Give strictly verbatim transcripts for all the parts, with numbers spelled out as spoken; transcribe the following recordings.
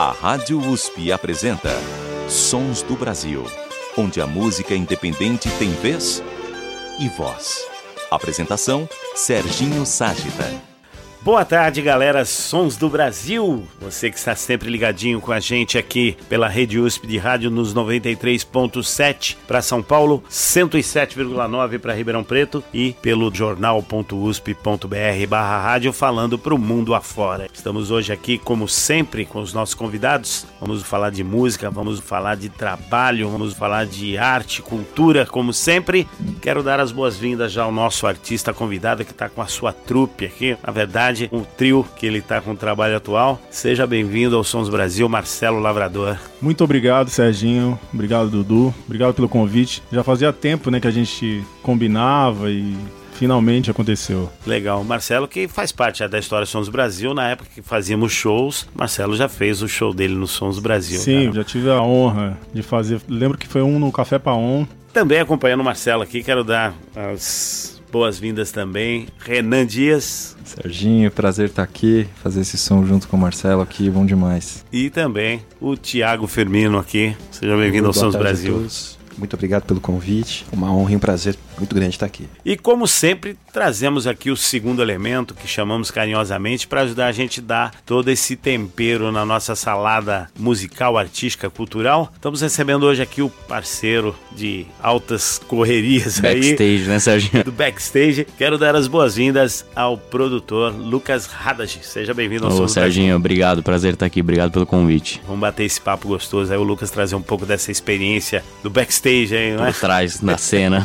A Rádio U S P apresenta Sons do Brasil, onde a música independente tem vez e voz. Apresentação, Serginho Ságita. Boa tarde, galera, Sons do Brasil. Você que está sempre ligadinho com a gente aqui pela Rede U S P de Rádio nos noventa e três ponto sete para São Paulo, cento e sete vírgula nove para Ribeirão Preto e pelo jornal ponto usp ponto br barra rádio falando para o mundo afora. Estamos hoje aqui, como sempre, com os nossos convidados. Vamos falar de música, vamos falar de trabalho, vamos falar de arte, cultura, como sempre. Quero dar as boas-vindas já ao nosso artista convidado que está com a sua trupe aqui. Na verdade, o trio que ele está com o trabalho atual. Seja bem-vindo ao Sons Brasil, Marcelo Lavrador. Muito obrigado, Serginho. Obrigado, Dudu. Obrigado pelo convite. Já fazia tempo, né, que a gente combinava e finalmente aconteceu. Legal. Marcelo, que faz parte da história Sons Brasil, na época que fazíamos shows, Marcelo já fez o show dele no Sons Brasil. Sim, cara. Já tive a honra de fazer. Lembro que foi um no Café Paon. Também acompanhando o Marcelo aqui, quero dar as boas-vindas também. Renan Dias. Serginho, prazer estar aqui, fazer esse som junto com o Marcelo aqui, bom demais. E também o Thiago Firmino aqui. Seja bem-vindo ao Sons Brasil. Muito obrigado pelo convite, uma honra e um prazer muito grande estar aqui. E como sempre, trazemos aqui o segundo elemento que chamamos carinhosamente para ajudar a gente a dar todo esse tempero na nossa salada musical, artística, cultural. Estamos recebendo hoje aqui o parceiro de altas correrias aí. Backstage, né, Serginho? Do Backstage. Quero dar as boas-vindas ao produtor Lucas Hadaj. Seja bem-vindo ao Sons Serginho, Brasil. Obrigado, prazer estar aqui, obrigado pelo convite. Vamos bater esse papo gostoso aí, o Lucas trazer um pouco dessa experiência do Backstage aí, não é? Por trás da cena.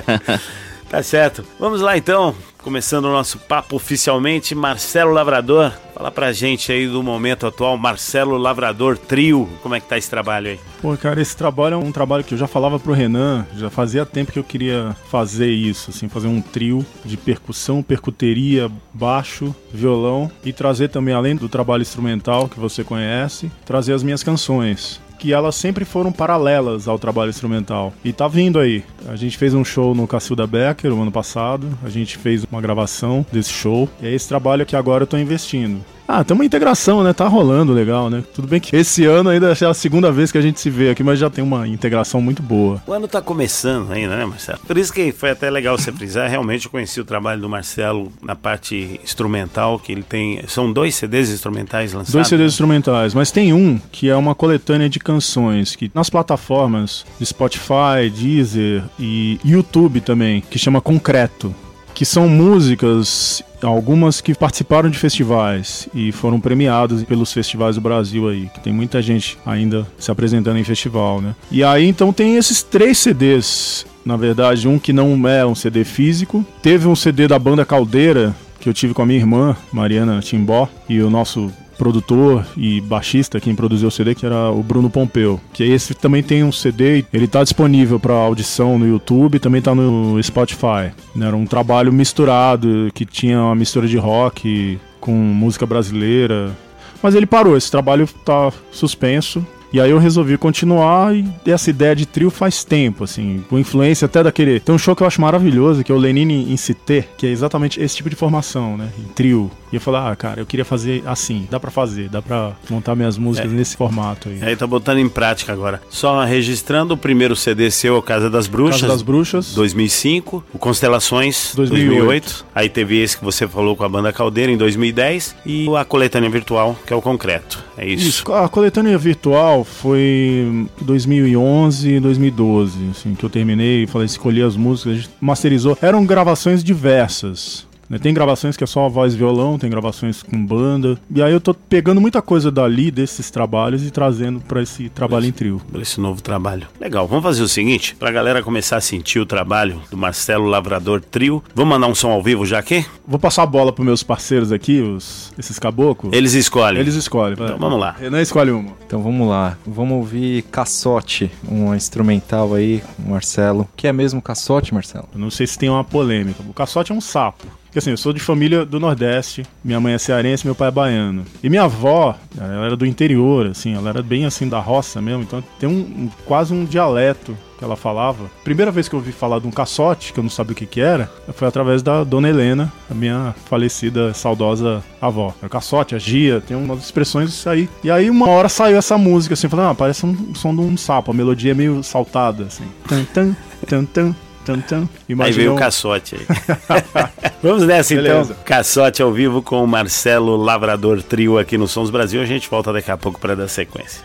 Tá certo. Vamos lá então, começando o nosso papo oficialmente. Marcelo Lavrador, fala pra gente aí do momento atual, Marcelo Lavrador Trio, como é que tá esse trabalho aí? Pô, cara, esse trabalho é um trabalho que eu já falava pro Renan, já fazia tempo que eu queria fazer isso, assim, fazer um trio de percussão, percuteria, baixo, violão e trazer também, além do trabalho instrumental que você conhece, trazer as minhas canções, que elas sempre foram paralelas ao trabalho instrumental. E tá vindo aí. A gente fez um show no Cacilda Becker o ano passado, a gente fez uma gravação desse show, e é esse trabalho que agora eu tô investindo. Ah, tem uma integração, né? Tá rolando legal, né? Tudo bem que esse ano ainda é a segunda vez que a gente se vê aqui, mas já tem uma integração muito boa. O ano tá começando ainda, né, Marcelo? Por isso que foi até legal você frisar. Realmente eu conheci o trabalho do Marcelo na parte instrumental, que ele tem... São dois C Ds instrumentais lançados? Dois C Ds né? instrumentais, mas tem um que é uma coletânea de canções, que nas plataformas de Spotify, Deezer e YouTube também, que chama Concreto, que são músicas, algumas que participaram de festivais e foram premiadas pelos festivais do Brasil aí, que tem muita gente ainda se apresentando em festival, né? E aí então tem esses três C Ds, na verdade, um que não é um C D físico, teve um C D da banda Caldeira, que eu tive com a minha irmã, Mariana Timbó, e o nosso produtor e baixista, quem produziu o C D, que era o Bruno Pompeu. Que esse também tem um C D, ele tá disponível para audição no YouTube, também tá no Spotify. Era um trabalho misturado, que tinha uma mistura de rock com música brasileira. Mas ele parou, esse trabalho tá suspenso. E aí eu resolvi continuar, e essa ideia de trio faz tempo, assim, com influência até daquele... Tem um show que eu acho maravilhoso, que é o Lenine em Cité, que é exatamente esse tipo de formação, né, em trio. E eu falei, ah, cara, eu queria fazer assim, dá pra fazer, dá pra montar minhas músicas é. nesse formato aí. Aí tá botando em prática agora. Só registrando o primeiro C D seu, Casa das Bruxas. Casa das Bruxas. dois mil e cinco, o Constelações, dois mil e oito. dois mil e oito. Aí teve esse que você falou com a banda Caldeira em dois mil e dez. E a coletânea virtual, que é o Concreto. É isso. Isso, a coletânea virtual foi dois mil e onze, dois mil e doze, assim, que eu terminei, falei, escolhi as músicas, a gente masterizou. Eram gravações diversas. Tem gravações que é só voz e violão, tem gravações com banda. E aí eu tô pegando muita coisa dali, desses trabalhos, e trazendo pra esse trabalho esse, em trio. Pra esse novo trabalho. Legal, vamos fazer o seguinte, pra galera começar a sentir o trabalho do Marcelo Lavrador Trio. Vamos mandar um som ao vivo já aqui? Vou passar a bola pros meus parceiros aqui, os, esses caboclos. Eles escolhem? Eles escolhem. Então vamos lá. Renan escolhe uma. Então vamos lá, vamos ouvir Caçote, um instrumental aí, Marcelo. O que é mesmo Caçote, Marcelo? Eu não sei se tem uma polêmica. O caçote é um sapo. Porque assim, eu sou de família do Nordeste, minha mãe é cearense, meu pai é baiano. E minha avó, ela era do interior, assim, ela era bem assim da roça mesmo, então tem um, um quase um dialeto que ela falava. Primeira vez que eu ouvi falar de um caçote, que eu não sabia o que que era, foi através da Dona Helena, a minha falecida, saudosa avó. O caçote, a gia, tem umas expressões disso aí. E aí uma hora saiu essa música, assim, falando, ah, parece um som de um sapo, a melodia é meio saltada, assim. Tan, tan, tan, tan. Tum, tum. Aí veio o caçote aí. Vamos nessa então. Beleza. Caçote ao vivo com o Marcelo Lavrador Trio aqui no Sons Brasil. A gente volta daqui a pouco para dar sequência.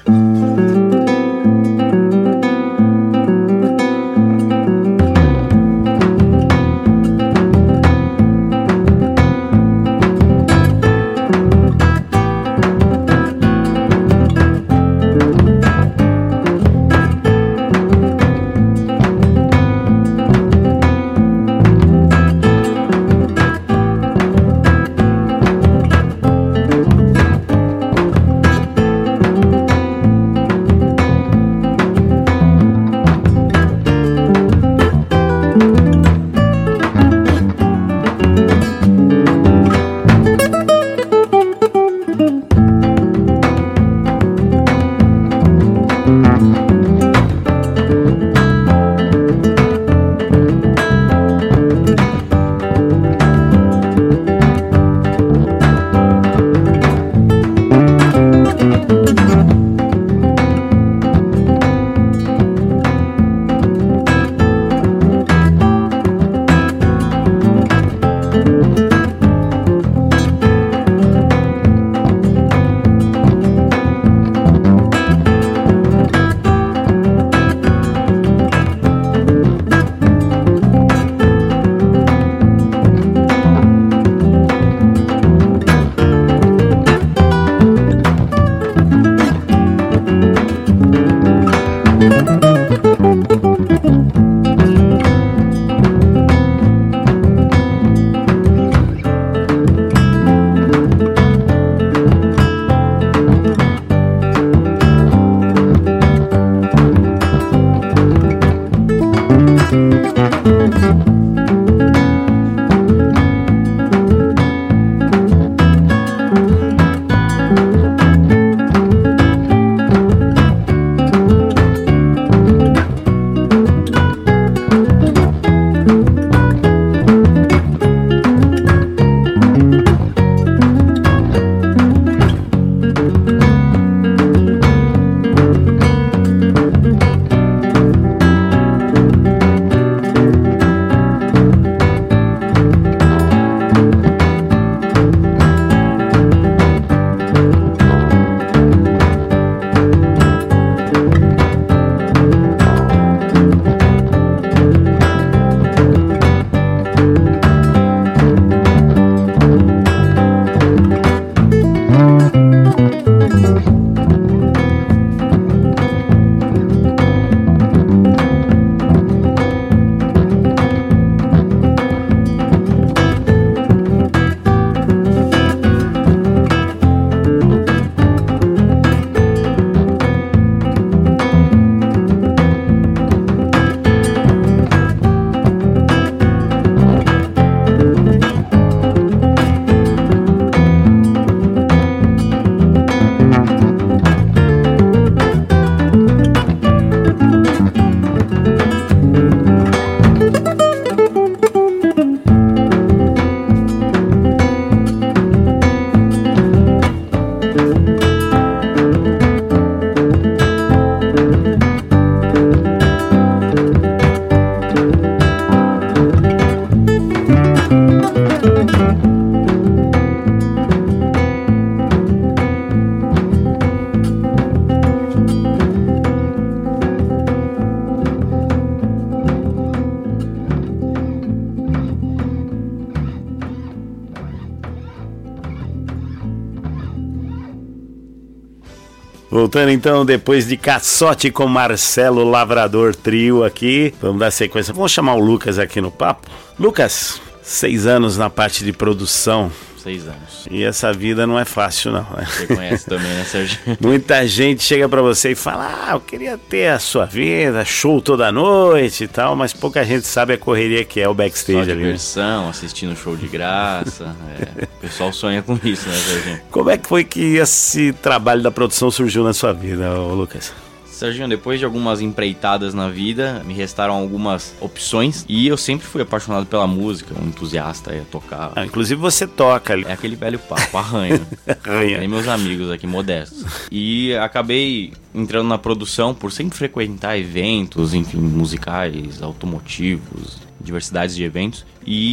Voltando então, depois de Caçote com Marcelo Lavrador Trio aqui, vamos dar sequência. Vamos chamar o Lucas aqui no papo. Lucas, seis anos na parte de produção. seis anos. E essa vida não é fácil, não. Você conhece também, né, Sérgio? Muita gente chega pra você e fala, ah, eu queria ter a sua vida, show toda noite e tal, mas pouca gente sabe a correria que é o backstage Só ali. diversão, assistindo show de graça. É. O pessoal sonha com isso, né, Sérgio? Como é que foi que esse trabalho da produção surgiu na sua vida, ô Lucas? Serginho, depois de algumas empreitadas na vida, me restaram algumas opções e eu sempre fui apaixonado pela música, um entusiasta a tocar. Ah, inclusive você toca ali. É aquele velho papo, arranho. Arranha. Tem meus amigos aqui modestos. E acabei entrando na produção por sempre frequentar eventos, enfim, musicais, automotivos, diversidades de eventos.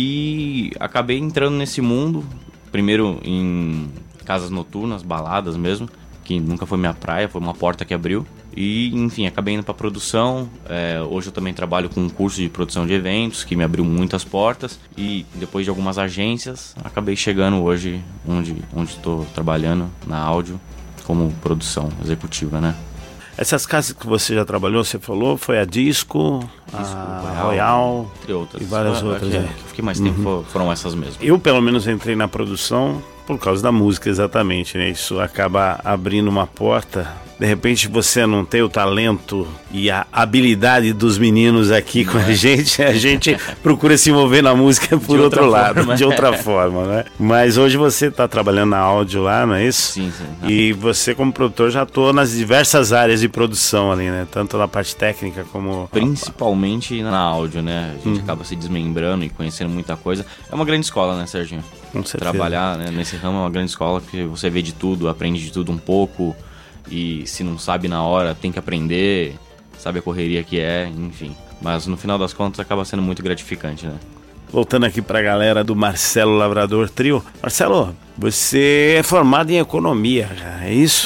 E acabei entrando nesse mundo, primeiro em casas noturnas, baladas mesmo, que nunca foi minha praia, foi uma porta que abriu. E, enfim, acabei indo para produção. É, hoje eu também trabalho com um curso de produção de eventos, que me abriu muitas portas. E depois de algumas agências, acabei chegando hoje onde onde estou trabalhando, na áudio, como produção executiva, né? Essas casas que você já trabalhou, você falou, foi a Disco, Disco, a Royal, Royal entre outras. e várias Ah, outras. que, É. que eu fiquei mais tempo, uhum. foram essas mesmo. Eu, pelo menos, entrei na produção por causa da música, exatamente, né? Isso acaba abrindo uma porta. De repente você não tem o talento e a habilidade dos meninos aqui com a gente, a gente procura se envolver na música por De outro lado, forma. de outra forma, né? Mas hoje você está trabalhando na áudio lá, não é isso? Sim, sim. E você, como produtor, já atua nas diversas áreas de produção ali, né? Tanto na parte técnica como... Principalmente na áudio, né? A gente uhum. acaba se desmembrando e conhecendo muita coisa. É uma grande escola, né, Serginho? Com certeza. Trabalhar, né, nesse ramo é uma grande escola, porque você vê de tudo, aprende de tudo um pouco. E se não sabe na hora, tem que aprender, sabe a correria que é, enfim. Mas no final das contas acaba sendo muito gratificante, né? Voltando aqui pra galera do Marcelo Lavrador Trio. Marcelo, você é formado em economia, cara, é isso?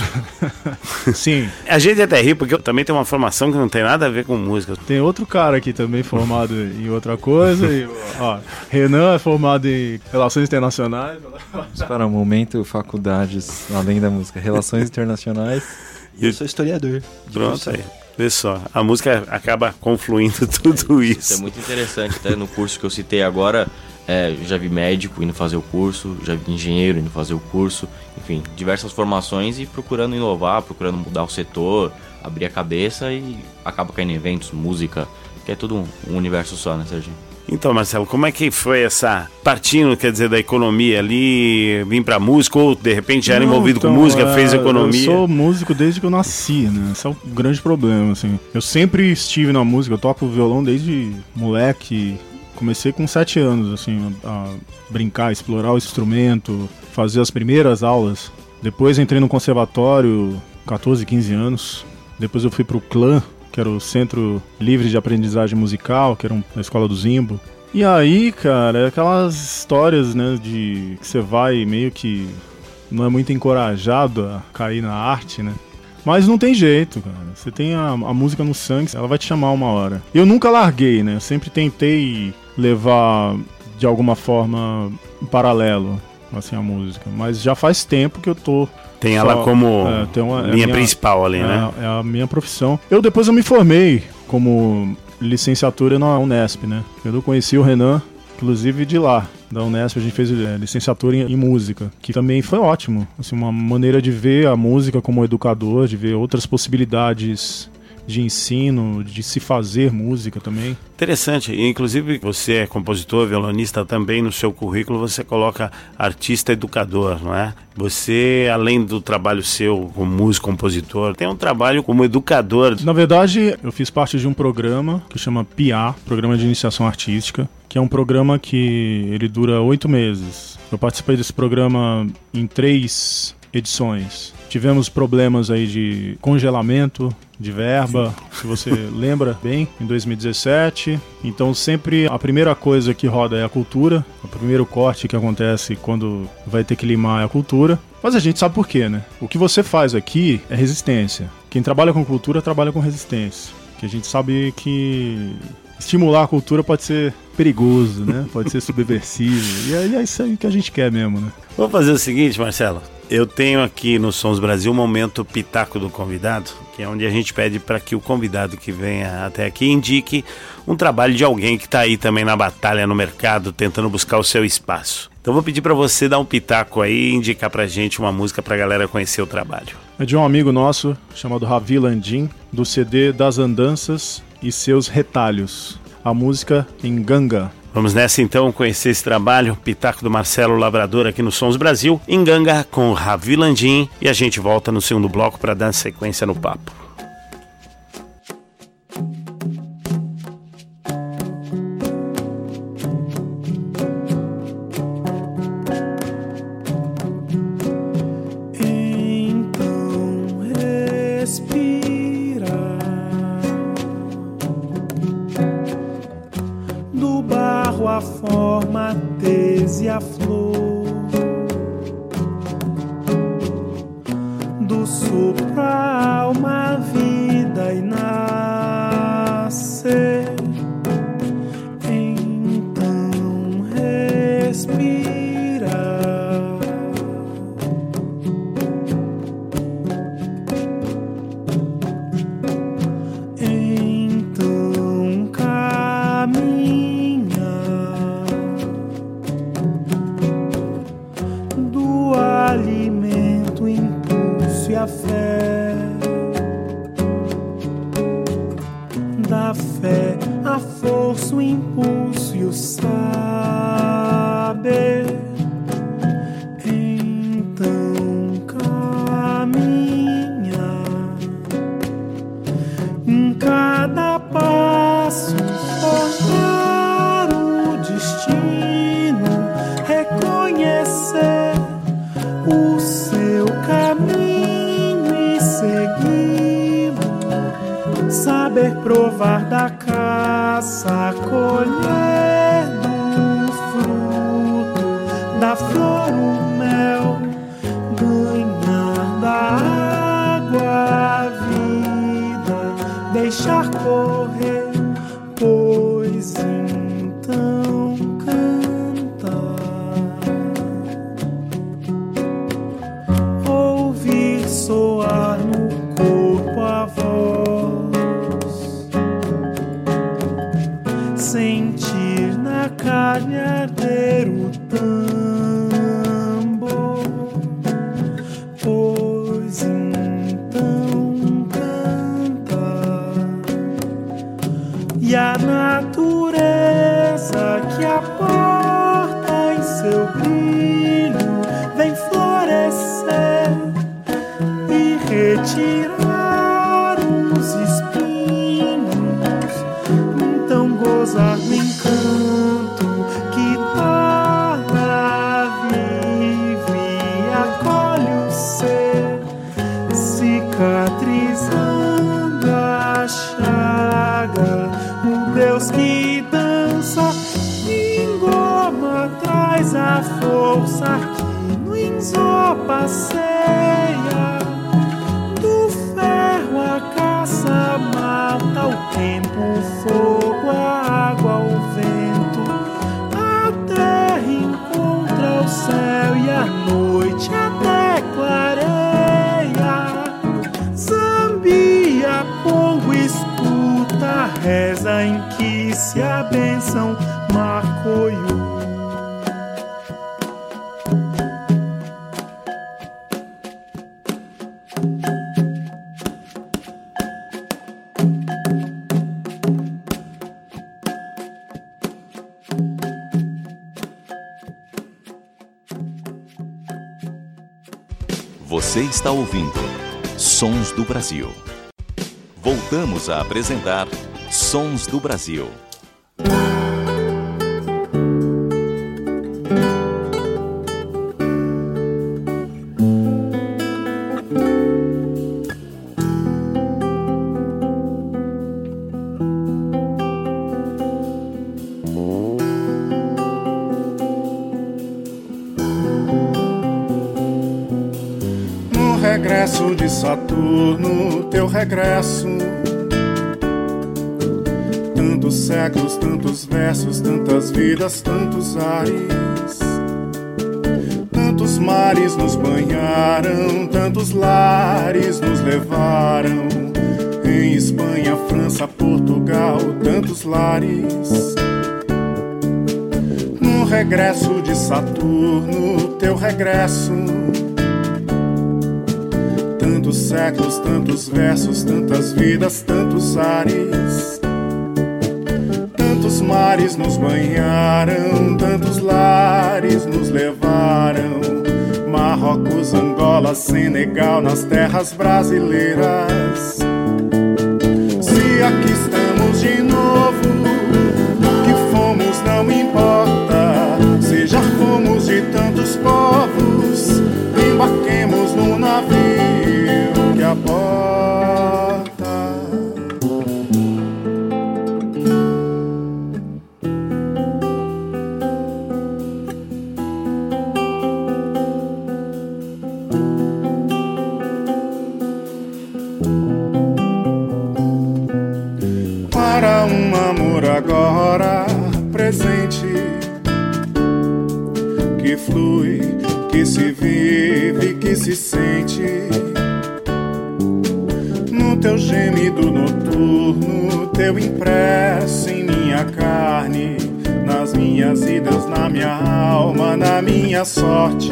Sim. A gente até ri, porque eu também tenho uma formação que não tem nada a ver com música. Tem outro cara aqui também formado em outra coisa. E, ó, Renan é formado em Relações Internacionais. Para o momento, faculdades, além da música, Relações Internacionais. E eu sou historiador. Pronto aí. Vê só, a música acaba confluindo tudo isso. Isso é muito interessante, até no curso que eu citei agora, é, já vi médico indo fazer o curso, já vi engenheiro indo fazer o curso, enfim, diversas formações e procurando inovar, procurando mudar o setor, abrir a cabeça e acaba caindo em eventos, música, que é tudo um, um universo só, né, Serginho? Então, Marcelo, como é que foi essa partindo, quer dizer, da economia ali, vir pra música, ou de repente já era Não, envolvido então, com música, é, fez economia? Eu sou músico desde que eu nasci, né? Esse é o grande problema, assim. Eu sempre estive na música, eu toco violão desde moleque. Comecei com sete anos, assim, a, a brincar, explorar o instrumento, fazer as primeiras aulas. Depois entrei no conservatório, catorze, quinze anos. Depois eu fui pro Clã, que era o Centro Livre de Aprendizagem Musical, que era um, a escola do Zimbo. E aí, cara, é aquelas histórias, né, de que você vai meio que não é muito encorajado a cair na arte, né? Mas não tem jeito, cara. Você tem a, a música no sangue, ela vai te chamar uma hora. Eu nunca larguei, né? Eu sempre tentei levar, de alguma forma, em paralelo, assim, a música. Mas já faz tempo que eu tô... Tem ela Só, como é, tem uma, é linha minha, principal ali, é, né? É a minha profissão. Eu depois eu me formei como licenciatura na Unesp, né? Eu conheci o Renan, inclusive de lá, da Unesp. A gente fez é, licenciatura em, em música, que também foi ótimo. Assim, uma maneira de ver a música como educador, de ver outras possibilidades de ensino, de se fazer música também. Interessante, e inclusive você é compositor, violonista também, no seu currículo você coloca artista educador, não é? Você, além do trabalho seu como músico, compositor, tem um trabalho como educador. Na verdade, eu fiz parte de um programa que chama P I A, Programa de Iniciação Artística, que é um programa que ele dura oito meses. Eu participei desse programa em três edições. Tivemos problemas aí de congelamento de verba, se você lembra bem, em dois mil e dezessete. Então sempre a primeira coisa que roda é a cultura, o primeiro corte que acontece quando vai ter que limar é a cultura. Mas a gente sabe por quê, né? O que você faz aqui é resistência. Quem trabalha com cultura trabalha com resistência. Que a gente sabe que estimular a cultura pode ser perigoso, né? Pode ser subversivo. E aí é isso aí que a gente quer mesmo, né? Vamos fazer o seguinte, Marcelo. Eu tenho aqui no Sons Brasil um momento pitaco do convidado, que é onde a gente pede para que o convidado que venha até aqui indique um trabalho de alguém que está aí também na batalha no mercado, tentando buscar o seu espaço. Então vou pedir para você dar um pitaco aí e indicar pra gente uma música pra galera conhecer o trabalho. É de um amigo nosso chamado Ravi Landim, do C D Das Andanças e Seus Retalhos. A música Enganga. Vamos nessa então conhecer esse trabalho, pitaco do Marcelo Lavrador aqui no Sons Brasil, Enganga com Ravi Landim, e a gente volta no segundo bloco para dar sequência no papo. A forma, a tese, a flor, do sopro a alma, a vida e nascer. Então respira. Então caminha. Alimento, impulso e a fé, da fé a força, o impulso e o saber. Então caminha em cada passo, formar o destino, reconhecer o seu caminho e segui-lo, saber provar da caça, colher do fruto, da flor o mel, ganhar da água a vida, deixar correr, pois então cantar. Soar no corpo a voz, sentir na carne arder o tambor, pois então cantar. E a natureza que aporta em seu brilho vem florescer, retirar os espinhos, então gozar no encanto que torna vive e acolhe o ser, cicatrizando a chaga, o Deus que dança, engoma, traz a força que no Inzó passeia. A caça mata o tempo, o fogo, a água, o vento, a terra encontra o céu e a noite até clareia. Zambia, Pongo, escuta a reza em que se a bênção marcoiu. Você está ouvindo Sons do Brasil. Voltamos a apresentar Sons do Brasil. Regresso de Saturno, teu regresso. Tantos séculos, tantos versos, tantas vidas, tantos ares. Tantos mares nos banharam, tantos lares nos levaram. Em Espanha, França, Portugal, tantos lares. No No regresso de Saturno, teu regresso. Tantos séculos, tantos versos, tantas vidas, tantos ares. Tantos mares nos banharam, tantos lares nos levaram. Marrocos, Angola, Senegal, nas terras brasileiras. Se aqui estamos de novo, o que fomos não importa. Se já fomos de tantos povos, embarquemos num navio que aporta. Para um amor agora presente, que flui, que se vive, que se sente. No teu gemido noturno, teu impresso em minha carne, nas minhas idas, na minha alma, na minha sorte.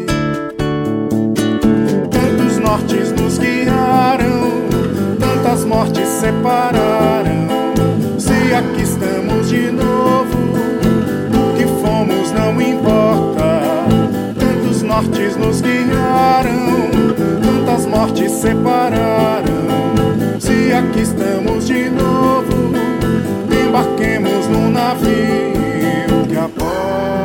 Tantos nortes nos guiaram, tantas mortes separaram. Se aqui estamos de novo, o que fomos não importa. Tantos nortes nos guiaram, tantas mortes separaram. Se aqui estamos de novo, embarquemos num navio que aporta.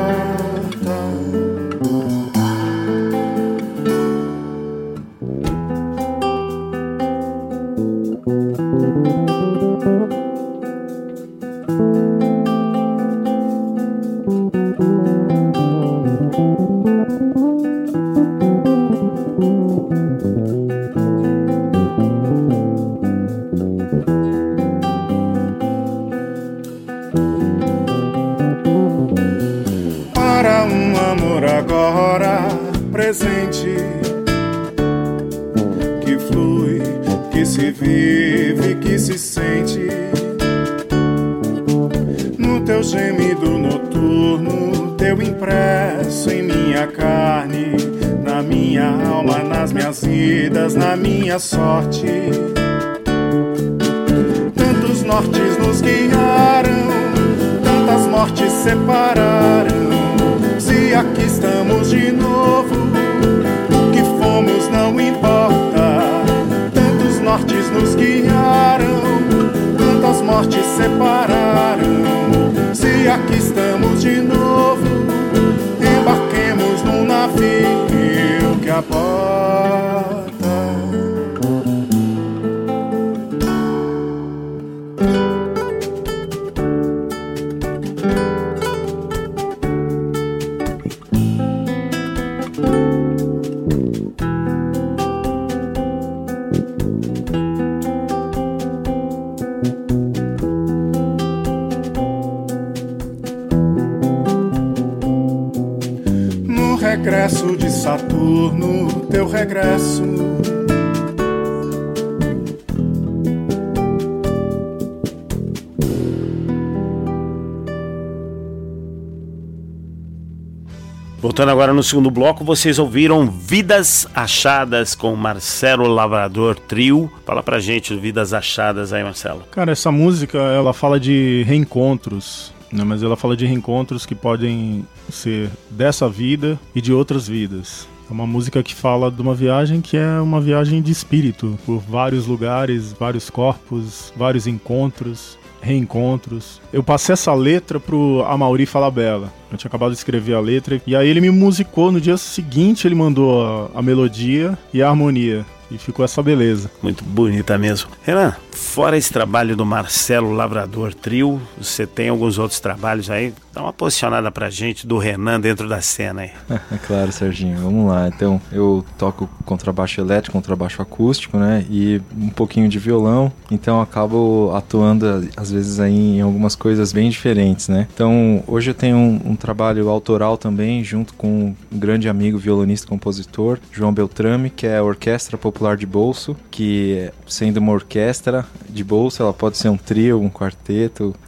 Para um amor agora presente, que flui, que se vive, que se sente. No teu gemido noturno, teu impresso em minha carne, na minha alma, nas minhas idas, na minha sorte. Tantos nortes nos guiaram, tantas mortes separaram. Se aqui estamos de novo, o que fomos não importa. Tantos nortes nos guiaram, tantas mortes separaram. Se aqui estamos de novo, embarquemos num navio que aporta. Regresso de Saturno, teu regresso. Voltando agora no segundo bloco, vocês ouviram Vidas Achadas com Marcelo Lavrador Trio. Fala pra gente Vidas Achadas aí, Marcelo. Cara, essa música, ela fala de reencontros, né? Mas ela fala de reencontros que podem ser dessa vida e de outras vidas. É uma música que fala de uma viagem que é uma viagem de espírito, por vários lugares, vários corpos, vários encontros, reencontros. Eu passei essa letra pro Amaury Falabella. Eu tinha acabado de escrever a letra e aí ele me musicou. No dia seguinte ele mandou a, a melodia e a harmonia. E ficou essa beleza. Muito bonita mesmo. Renan, fora esse trabalho do Marcelo Lavrador Trio, você tem alguns outros trabalhos aí? Dá uma posicionada pra gente do Renan dentro da cena aí. É claro, Serginho. Vamos lá. Então, eu toco contrabaixo elétrico, contrabaixo acústico, né? E um pouquinho de violão. Então, eu acabo atuando, às vezes, aí em algumas coisas bem diferentes, né? Então, hoje eu tenho um, um trabalho autoral também, junto com um grande amigo violonista e compositor, João Beltrame, que é a Orquestra Popular de Bolso, que, sendo uma orquestra de bolso, ela pode ser um trio, um quarteto,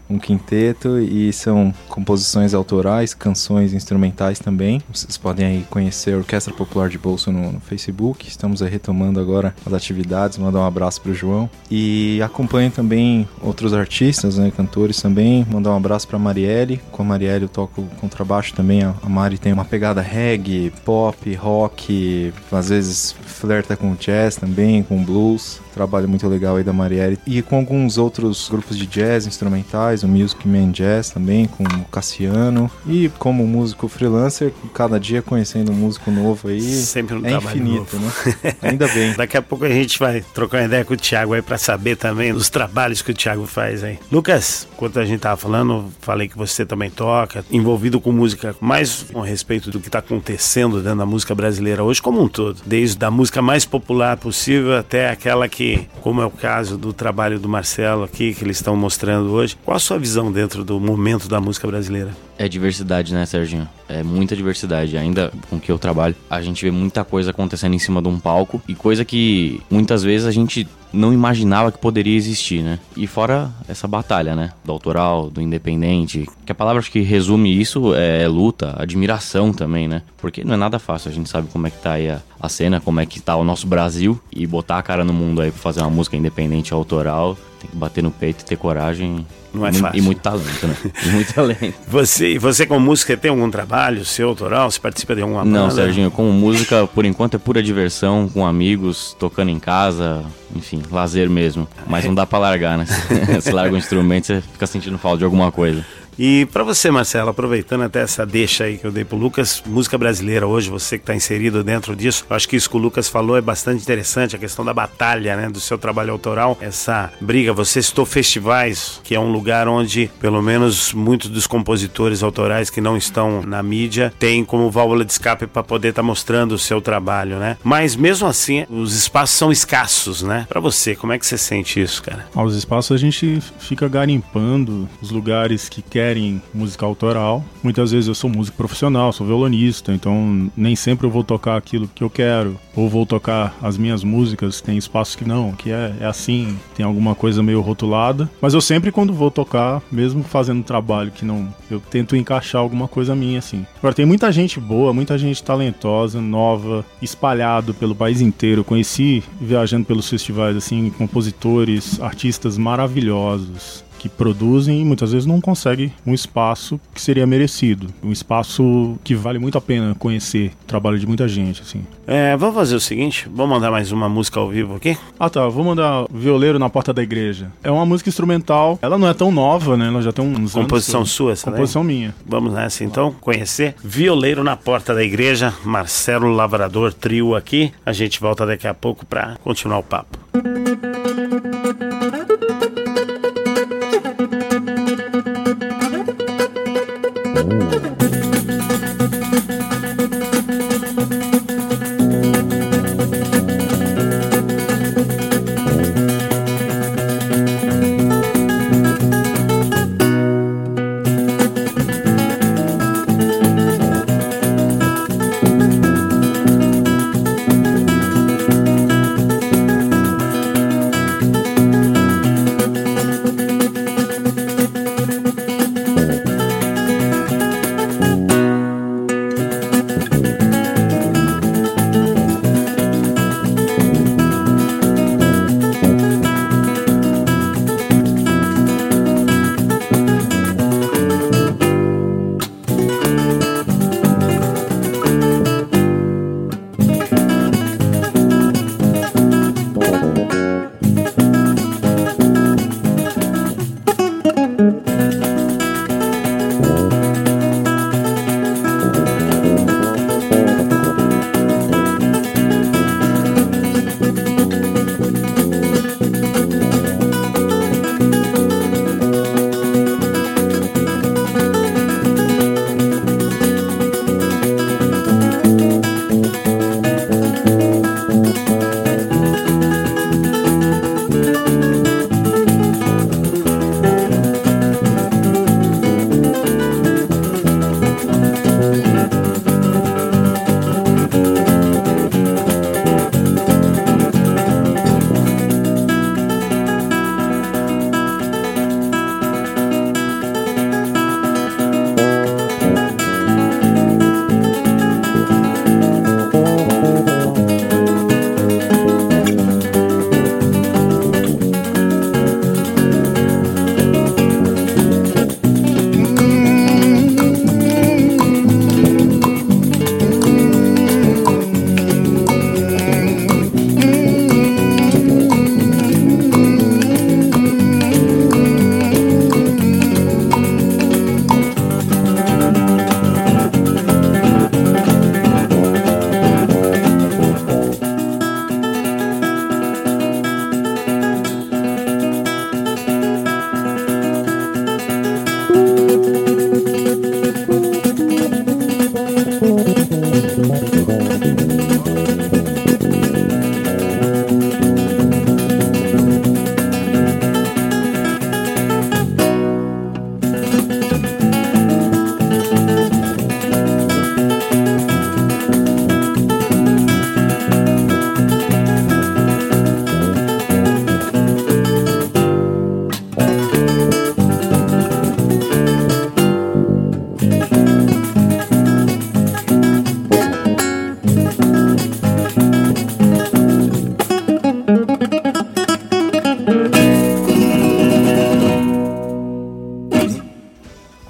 um quinteto e são composições autorais, canções instrumentais também. Vocês podem aí conhecer a Orquestra Popular de Bolso no, no Facebook. Estamos aí retomando agora as atividades, mandar um abraço pro João. E acompanho também outros artistas, né, cantores também. Mandar um abraço pra Marielle. Com a Marielle eu toco contrabaixo também. A Mari tem uma pegada reggae, pop, rock, às vezes flerta com jazz também, com blues. Trabalho muito legal aí da Marielle. E com alguns outros grupos de jazz instrumentais, o Music Man Jazz também, com o Cassiano. E como músico freelancer, cada dia conhecendo um músico novo aí. Sempre um é trabalho infinito, novo. né? Ainda bem. Daqui a pouco a gente vai trocar uma ideia com o Thiago aí pra saber também dos trabalhos que o Thiago faz aí. Lucas, enquanto a gente tava falando, falei que você também toca, envolvido com música, mais com respeito do que tá acontecendo dentro da música brasileira hoje como um todo. Desde a música mais popular possível até aquela que, como é o caso do trabalho do Marcelo aqui, que eles estão mostrando hoje. Qual a sua visão dentro do momento da música brasileira? É diversidade, né, Serginho? É muita diversidade. Ainda com que eu trabalho, a gente vê muita coisa acontecendo em cima de um palco e coisa que muitas vezes a gente não imaginava que poderia existir, né? E fora essa batalha, né? Do autoral, do independente, que a palavra acho que resume isso é luta, admiração também, né? Porque não é nada fácil, a gente sabe como é que tá aí a, a cena, como é que tá o nosso Brasil e botar a cara no mundo aí pra fazer uma música independente autoral, tem que bater no peito e ter coragem. Não é e, fácil. E muito talento, né? E muito talento. Você, você como música tem algum trabalho seu autoral? Você participa de alguma banda? Não, Serginho, como música, por enquanto é pura diversão, com amigos, tocando em casa, enfim, lazer mesmo. Mas não dá pra largar, né? Você larga um instrumento, você fica sentindo falta de alguma coisa. E pra você, Marcelo, aproveitando até essa deixa aí que eu dei pro Lucas, música brasileira hoje, você que tá inserido dentro disso, eu acho que isso que o Lucas falou é bastante interessante, a questão da batalha, né, do seu trabalho autoral, essa briga. Você citou festivais, que é um lugar onde, pelo menos, muitos dos compositores autorais que não estão na mídia têm como válvula de escape para poder estar tá mostrando o seu trabalho, né? Mas mesmo assim, os espaços são escassos, né? Pra você, como é que você sente isso, cara? Aos espaços a gente fica garimpando os lugares que querem música autoral. Muitas vezes eu sou músico profissional, sou violonista, então nem sempre eu vou tocar aquilo que eu quero, ou vou tocar as minhas músicas. Tem espaços que não, que é, é assim, tem alguma coisa meio rotulada, mas eu sempre, quando vou tocar, mesmo fazendo um trabalho que não, eu tento encaixar alguma coisa minha, assim. Agora, tem muita gente boa, muita gente talentosa, nova, espalhado pelo país inteiro. Eu conheci, viajando pelos festivais, assim, compositores, artistas maravilhosos, que produzem e muitas vezes não conseguem um espaço que seria merecido. Um espaço que vale muito a pena conhecer o trabalho de muita gente, assim. É, vamos fazer o seguinte, vamos mandar mais uma música ao vivo aqui? Ah tá, vou mandar Violeiro na Porta da Igreja. É uma música instrumental, ela não é tão nova, né? Ela já tem uns Composição anos. sua, essa Composição daí? minha. Vamos nessa então, conhecer Violeiro na Porta da Igreja, Marcelo Lavrador Trio aqui. A gente volta daqui a pouco pra continuar o papo.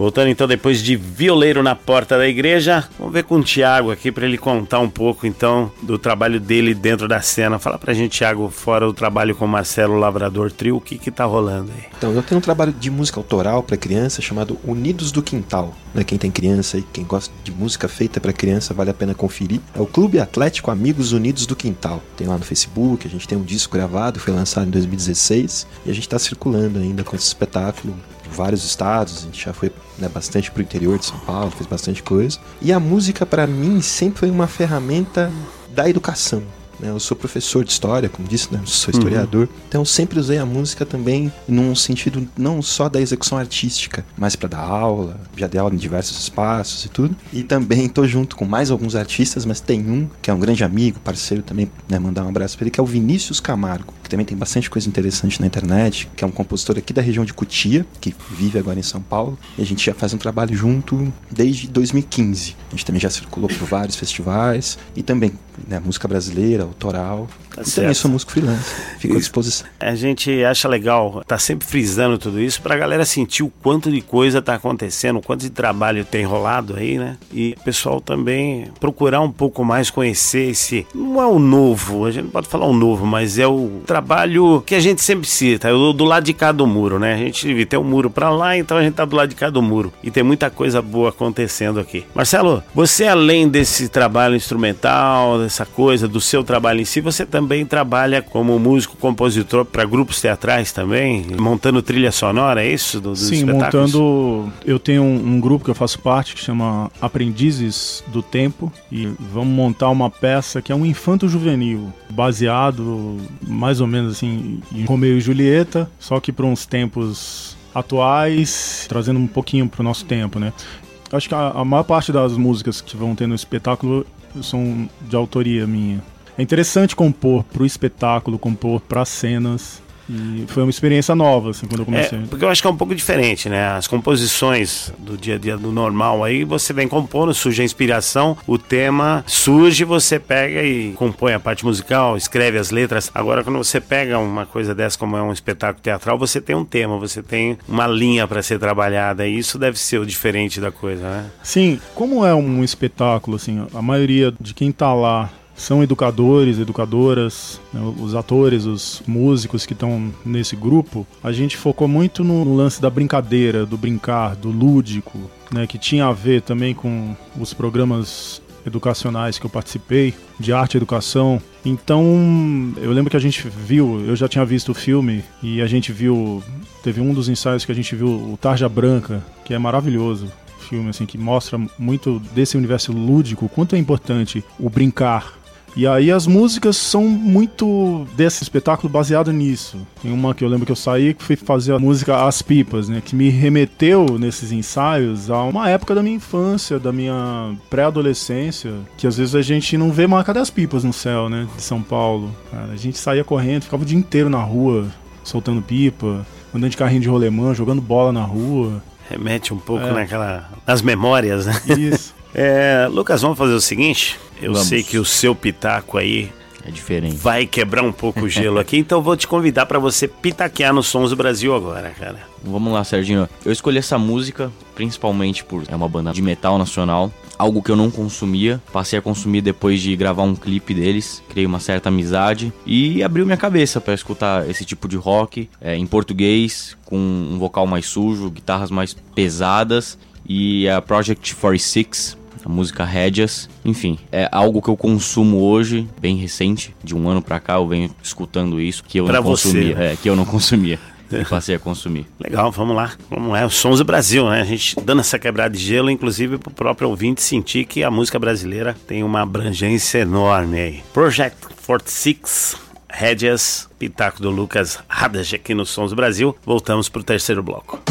Voltando então depois de Violeiro na Porta da Igreja, vamos ver com o Thiago aqui para ele contar um pouco então do trabalho dele dentro da cena. Fala pra gente, Thiago, fora o trabalho com Marcelo Lavrador Trio, o que que tá rolando aí? Então, eu tenho um trabalho de música autoral para criança chamado Unidos do Quintal. Né? Quem tem criança e quem gosta de música feita para criança, vale a pena conferir. É o Clube Atlético Amigos Unidos do Quintal. Tem lá no Facebook, a gente tem um disco gravado, foi lançado em dois mil e dezesseis e a gente está circulando ainda com esse espetáculo em vários estados. A gente já foi, né, bastante pro interior de São Paulo, fez bastante coisa. E a música para mim sempre foi uma ferramenta da educação. Eu sou professor de história, como disse, né? Eu sou historiador. Uhum. Então eu sempre usei a música também num sentido não só da execução artística, mas para dar aula, já dei aula em diversos espaços e tudo. E também estou junto com mais alguns artistas, mas tem um que é um grande amigo, parceiro também, né? Mandar um abraço para ele, que é o Vinícius Camargo, que também tem bastante coisa interessante na internet, que é um compositor aqui da região de Cotia, que vive agora em São Paulo. E a gente já faz um trabalho junto desde dois mil e quinze. A gente também já circulou por vários festivais e também, né, música brasileira, autoral. Tá, e certo. Também sou músico freelance, fico à disposição. A gente acha legal, tá sempre frisando tudo isso pra galera sentir o quanto de coisa tá acontecendo, o quanto de trabalho tem rolado aí, né? E o pessoal também procurar um pouco mais conhecer esse, não é o novo, a gente não pode falar o novo, mas é o trabalho que a gente sempre cita, é o do lado de cá do muro, né? A gente tem um muro pra lá, então a gente tá do lado de cá do muro e tem muita coisa boa acontecendo aqui. Marcelo, você além desse trabalho instrumental, dessa coisa, do seu trabalho em si, você também trabalha como músico, compositor para grupos teatrais também, montando trilha sonora, é isso? Do, dos Sim, montando. Eu tenho um, um grupo que eu faço parte que chama Aprendizes do Tempo e vamos montar uma peça que é um infanto juvenil, baseado mais ou menos assim em Romeu e Julieta, só que para uns tempos atuais, trazendo um pouquinho para o nosso tempo, né? Acho que a, a maior parte das músicas que vão ter no espetáculo são de autoria minha. É interessante compor pro espetáculo, compor para cenas. E foi uma experiência nova, assim, quando eu comecei. É, porque eu acho que é um pouco diferente, né? As composições do dia a dia, do normal, aí você vem compondo, surge a inspiração, o tema surge, você pega e compõe a parte musical, escreve as letras. Agora, quando você pega uma coisa dessa, como é um espetáculo teatral, você tem um tema, você tem uma linha para ser trabalhada, e isso deve ser o diferente da coisa, né? Sim, como é um espetáculo, assim, a maioria de quem tá lá são educadores, educadoras, né, os atores, os músicos que estão nesse grupo. A gente focou muito no, no lance da brincadeira, do brincar, do lúdico, né, que tinha a ver também com os programas educacionais que eu participei, de arte e educação. Então, eu lembro que a gente viu, eu já tinha visto o filme, e a gente viu, teve um dos ensaios que a gente viu, o Tarja Branca, que é maravilhoso. Filme, assim, que mostra muito desse universo lúdico, o quanto é importante o brincar. E aí as músicas são muito desse espetáculo baseado nisso. Tem uma que eu lembro que eu saí, que fui fazer a música As Pipas, né, que me remeteu nesses ensaios a uma época da minha infância, da minha pré-adolescência, que às vezes a gente não vê mais, cadê as pipas no céu, né, de São Paulo. Cara, a gente saía correndo, ficava o dia inteiro na rua, soltando pipa, andando de carrinho de rolemã, jogando bola na rua. Remete um pouco É. naquela, nas memórias, né? Isso. É, Lucas, vamos fazer o seguinte. Eu Vamos. sei que o seu pitaco aí É diferente. vai quebrar um pouco o gelo aqui, então eu vou te convidar para você pitaquear nos Sons do Brasil agora, cara. Vamos lá, Serginho. Eu escolhi essa música principalmente por é uma banda de metal nacional, algo que eu não consumia. Passei a consumir depois de gravar um clipe deles, criei uma certa amizade e abriu minha cabeça para escutar esse tipo de rock é, em português, com um vocal mais sujo, guitarras mais pesadas, e a Project quarenta e seis, a música Rédeas. Enfim, é algo que eu consumo hoje, bem recente, de um ano pra cá eu venho escutando isso, que eu Pra não você, consumia, né? é, que eu não consumia. E passei a consumir. Legal, vamos lá. Vamos lá, os Sons do Brasil, né? A gente dando essa quebrada de gelo, inclusive pro próprio ouvinte sentir que a música brasileira tem uma abrangência enorme aí. Project quarenta e seis, Rédeas, pitaco do Lucas Haddad aqui no Sons do Brasil. Voltamos pro terceiro bloco.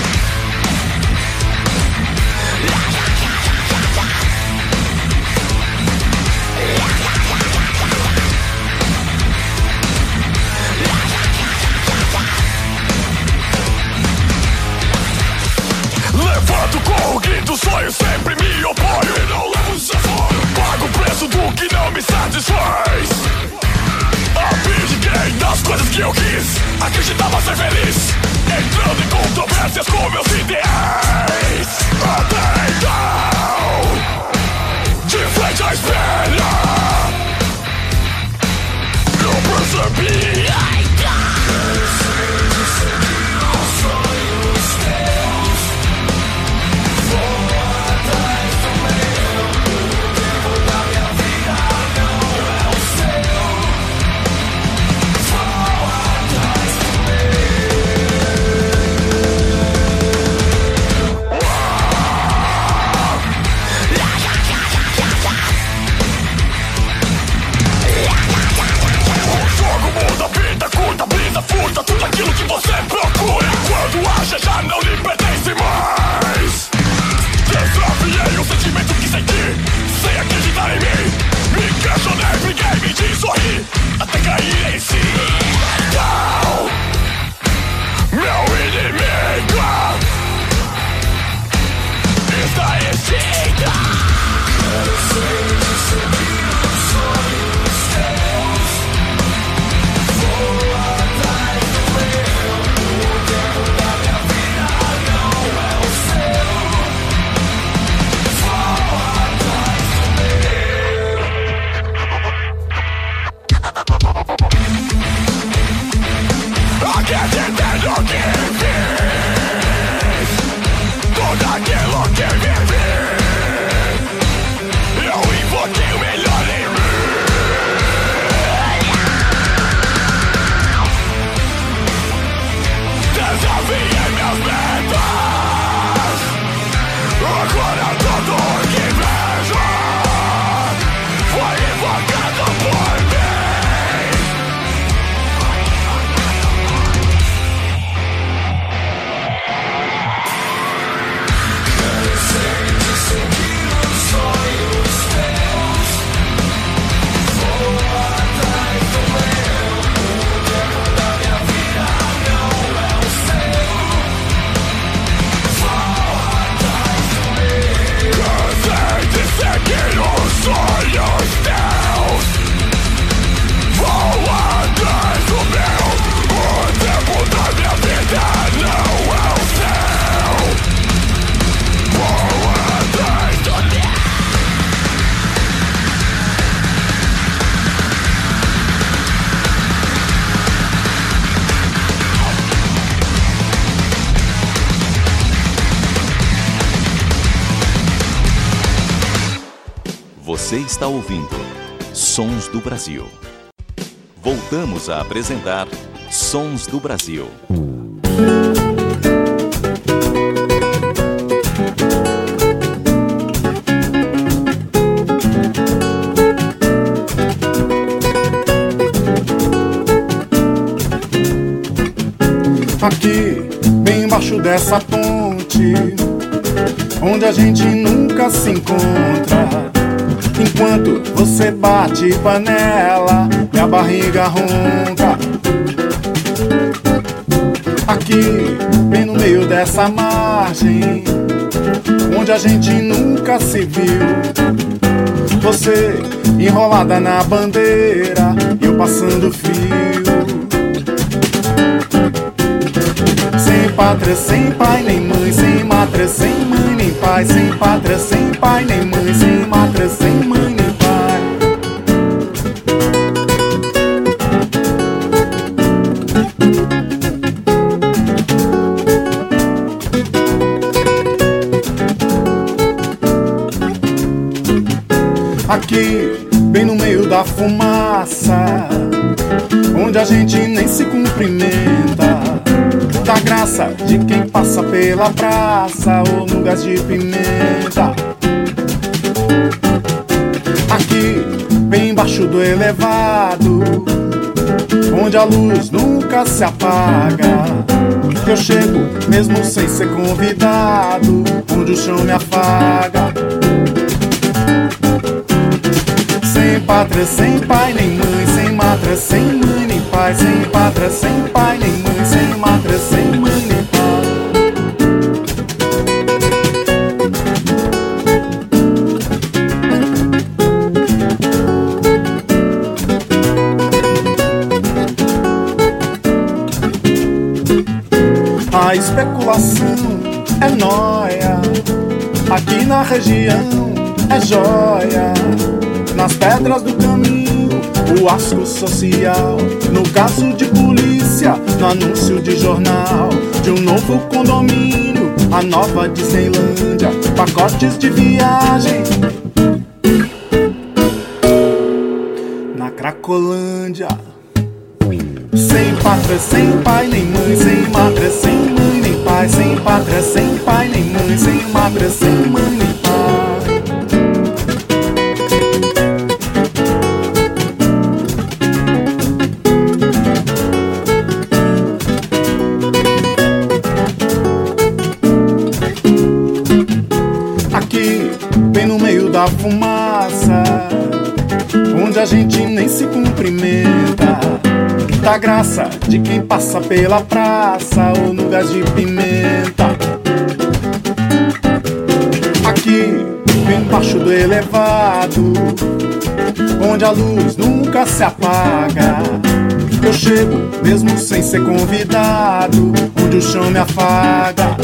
La tudo que não me satisfaz. Abdiquei das coisas que eu quis, acreditava ser feliz, entrando em controvérsias com meus ideais. Até então, de frente à espelha, eu percebi. Furta tudo aquilo que você procura. Quando acha já não lhe pertence mais. Desafiei o sentimento que senti, sem acreditar em mim. Me questionei, briguei, menti, sorri, até cair em si. Então, meu inimigo está extinto. Eu sei de seguir os sonhos teus. Vou acreditando que fiz tudo aquilo que vivi. Eu invoquei o melhor em mim. Desafiei minhas metas. Agora tudo que vejo foi invocado por mim. Sonhos teus, vou atrás do meu. O tempo da minha vida não é o seu. Vou atrás do meu. Você está ouvindo Sons do Brasil. Voltamos a apresentar Sons do Brasil. Aqui, bem embaixo dessa ponte, onde a gente nunca se encontra. Enquanto você bate panela e a barriga ronca. Aqui, bem no meio dessa margem, onde a gente nunca se viu. Você enrolada na bandeira e eu passando frio. Sem pátria, sem pai nem mãe, sem mátria, sem mãe nem pai, sem pátria, sem pai nem mãe, sem mátria, sem mãe nem pai. Aqui, bem no meio da fumaça, onde a gente nem se cumprimenta, da graça de quem passa pela praça ou no gás de pimenta. Aqui, bem embaixo do elevado, onde a luz nunca se apaga, eu chego mesmo sem ser convidado, onde o chão me afaga. Sem pátria, sem pai nem mãe, sem mátria, sem mãe nem pai, sem pátria, sem pai nem mãe, sem mátria, sem mãe nem pai. A especulação é nóia, aqui na região é joia. Nas pedras do caminho, o asco social. No caso de polícia, no anúncio de jornal, de um novo condomínio, a nova Disneylândia, pacotes de viagem na Cracolândia. Sem pátria, sem pai nem mãe, sem mátria, sem mãe nem pai, sem pátria, sem pai nem mãe, sem mátria, sem mãe nem pai. Aqui, bem no meio da fumaça, onde a gente nem se cumprimenta, da graça de quem passa pela praça ou no gás de pimenta. Aqui, bem embaixo do elevado, onde a luz nunca se apaga, eu chego mesmo sem ser convidado, onde o chão me afaga.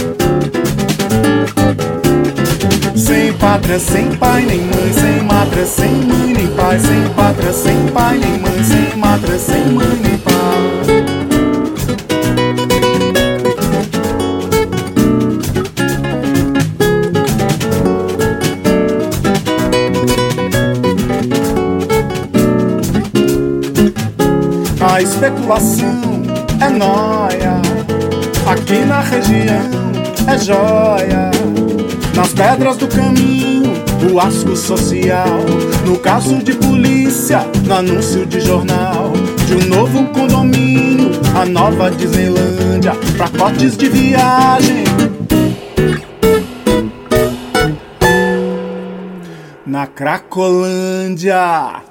Sem pátria, sem pai nem mãe, sem mátria, sem mãe nem pai, sem pátria, sem pai nem mãe, sem mátria, sem mãe nem pai. A especulação é nóia, aqui na região é joia. Nas pedras do caminho, o asco social. No caso de polícia, no anúncio de jornal, de um novo condomínio, a nova Disneylândia, pacotes de viagem na Cracolândia.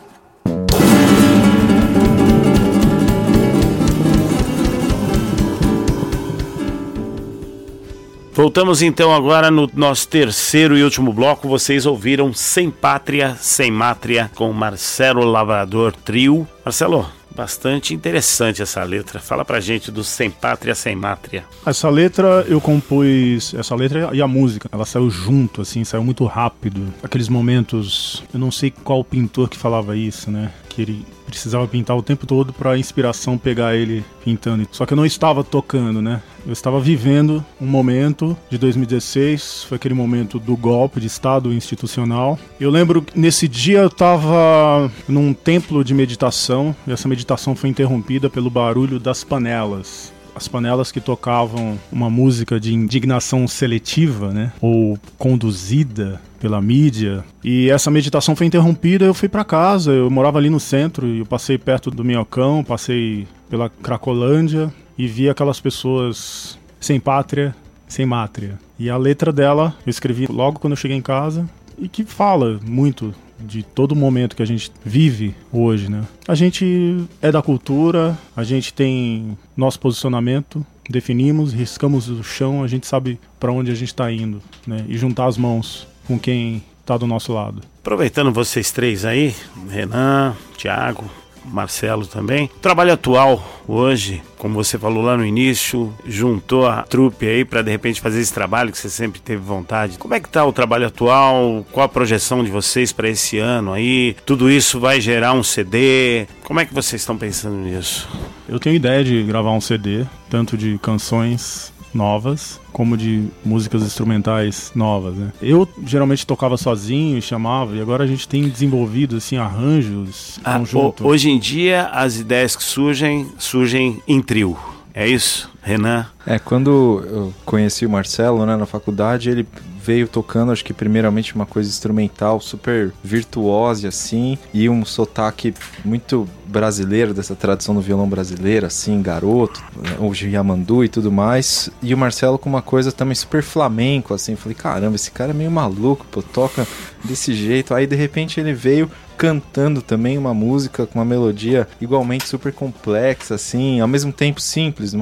Voltamos então agora no nosso terceiro e último bloco. Vocês ouviram Sem Pátria, Sem Mátria, com Marcelo Lavrador Trio. Marcelo, bastante interessante essa letra. Fala pra gente do Sem Pátria, Sem Mátria. Essa letra eu compus, essa letra e a música, ela saiu junto, assim, saiu muito rápido. Aqueles momentos, eu não sei qual pintor que falava isso, né? Que ele precisava pintar o tempo todo pra inspiração pegar ele pintando. Só que eu não estava tocando, né? Eu estava vivendo um momento de dois mil e dezesseis, foi aquele momento do golpe de Estado institucional. Eu lembro que nesse dia eu estava num templo de meditação, e essa meditação foi interrompida pelo barulho das panelas. As panelas que tocavam uma música de indignação seletiva, né? Ou conduzida pela mídia. E essa meditação foi interrompida, eu fui para casa, eu morava ali no centro, e eu passei perto do Minhocão, passei pela Cracolândia e vi aquelas pessoas sem pátria, sem mátria. E a letra dela eu escrevi logo quando eu cheguei em casa, e que fala muito de todo momento que a gente vive hoje, né? A gente é da cultura, a gente tem nosso posicionamento, definimos, riscamos o chão, a gente sabe para onde a gente está indo, né? E juntar as mãos com quem está do nosso lado. Aproveitando vocês três aí, Renan, Thiago, Marcelo também. Trabalho atual hoje, como você falou lá no início, juntou a trupe aí para de repente fazer esse trabalho que você sempre teve vontade. Como é que tá o trabalho atual? Qual a projeção de vocês para esse ano aí? Tudo isso vai gerar um C D? Como é que vocês estão pensando nisso? Eu tenho ideia de gravar um C D, tanto de canções novas, como de músicas instrumentais novas, né? Eu geralmente tocava sozinho e chamava, e agora a gente tem desenvolvido assim arranjos ah, conjunto. Hoje em dia as ideias que surgem, surgem em trio. É isso, Renan? É, quando eu conheci o Marcelo, né, na faculdade, ele veio tocando, acho que primeiramente uma coisa instrumental super virtuosa, assim, e um sotaque muito brasileiro, dessa tradição do violão brasileiro, assim, garoto, o Yamandu e tudo mais, e o Marcelo com uma coisa também super flamenco, assim, falei, caramba, esse cara é meio maluco, pô, toca desse jeito, aí de repente ele veio cantando também uma música com uma melodia igualmente super complexa, assim, ao mesmo tempo simples, uma canção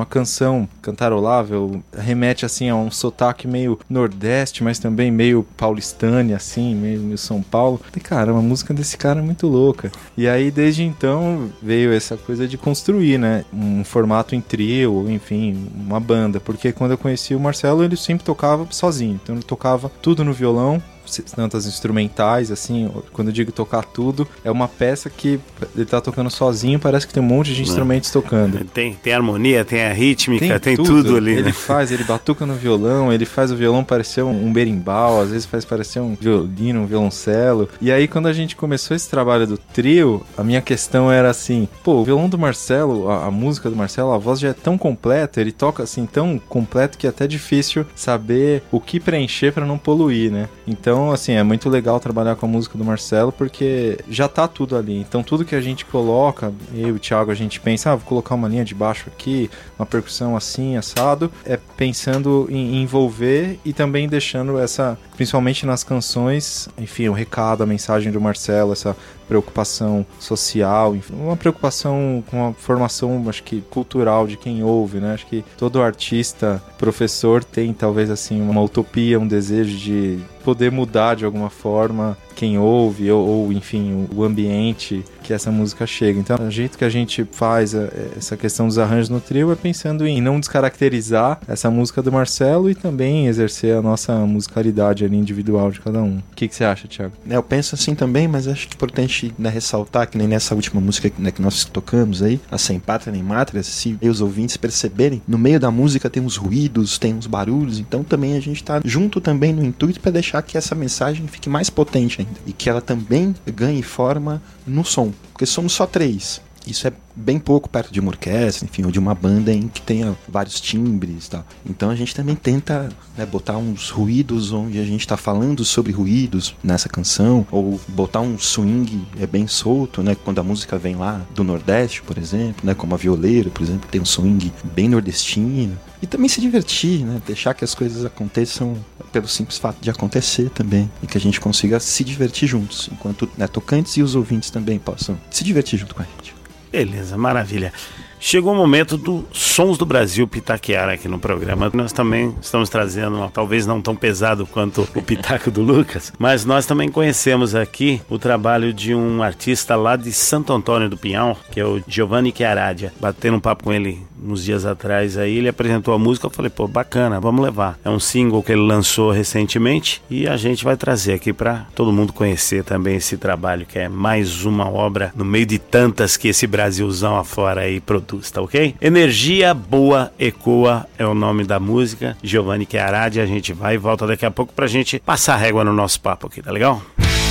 dicção cantarolável, remete assim a um sotaque meio nordeste, mas também meio paulistânia, assim, meio, meio São Paulo. E, cara, a música desse cara é muito louca. E aí, desde então, veio essa coisa de construir, né, um formato em trio, enfim, uma banda, porque quando eu conheci o Marcelo, ele sempre tocava sozinho, então ele tocava tudo no violão, tantas instrumentais, assim, quando eu digo tocar tudo, é uma peça que ele tá tocando sozinho, parece que tem um monte de instrumentos tocando. Tem, tem harmonia, tem a rítmica, tem, tem tudo. tudo ali, ele né? faz, ele batuca no violão, ele faz o violão parecer um, um berimbau, às vezes faz parecer um violino, um violoncelo. E aí, quando a gente começou esse trabalho do trio, a minha questão era assim, pô, o violão do Marcelo, a, a música do Marcelo, a voz já é tão completa, ele toca assim, tão completo que é até difícil saber o que preencher pra não poluir, né? Então, Então, assim, é muito legal trabalhar com a música do Marcelo, porque já tá tudo ali. Então, tudo que a gente coloca, eu e o Thiago, a gente pensa, ah, vou colocar uma linha de baixo aqui, uma percussão assim, assado, é pensando em envolver e também deixando essa, principalmente nas canções, enfim, o recado, a mensagem do Marcelo, essa preocupação social, enfim, uma preocupação com a formação, acho que cultural de quem ouve, né? Acho que todo artista, professor tem talvez assim uma utopia, um desejo de poder mudar de alguma forma quem ouve ou, ou enfim, o ambiente que essa música chega. Então, o jeito que a gente faz a, essa questão dos arranjos no trio é pensando em não descaracterizar essa música do Marcelo e também exercer a nossa musicalidade ali individual de cada um. O que, que você acha, Thiago? É, eu penso assim também, mas acho que é importante, né, ressaltar que nem nessa última música, né, que nós tocamos aí, a Sem Pátria Nem Mátria, se os ouvintes perceberem, no meio da música tem uns ruídos, tem uns barulhos, então também a gente tá junto também no intuito para deixar que essa mensagem fique mais potente ainda e que ela também ganhe forma no som, porque somos só três. Isso é bem pouco perto de uma orquestra, enfim, ou de uma banda em que tenha vários timbres e tal. Então a gente também tenta, né, botar uns ruídos onde a gente está falando sobre ruídos nessa canção, ou botar um swing é bem solto, né, quando a música vem lá do Nordeste, por exemplo, né, como a Violeiro, por exemplo, tem um swing bem nordestino. E também se divertir, né, deixar que as coisas aconteçam pelo simples fato de acontecer também, e que a gente consiga se divertir juntos, enquanto, né, tocantes e os ouvintes também possam se divertir junto com a gente. Beleza, maravilha. Chegou o momento do Sons do Brasil pitaquear aqui no programa. Nós também estamos trazendo, uma, talvez não tão pesado quanto o pitaco do Lucas, mas nós também conhecemos aqui o trabalho de um artista lá de Santo Antônio do Pinhal, que é o Giovanni Chiaradia. Batendo um papo com ele uns dias atrás aí, ele apresentou a música, eu falei, pô, bacana, vamos levar. É um single que ele lançou recentemente e a gente vai trazer aqui para todo mundo conhecer também esse trabalho, que é mais uma obra no meio de tantas que esse Brasilzão afora aí produz, tá ok? Energia Boa Ecoa é o nome da música, Giovanni Chiaradia. A gente vai e volta daqui a pouco pra gente passar régua no nosso papo aqui, tá legal?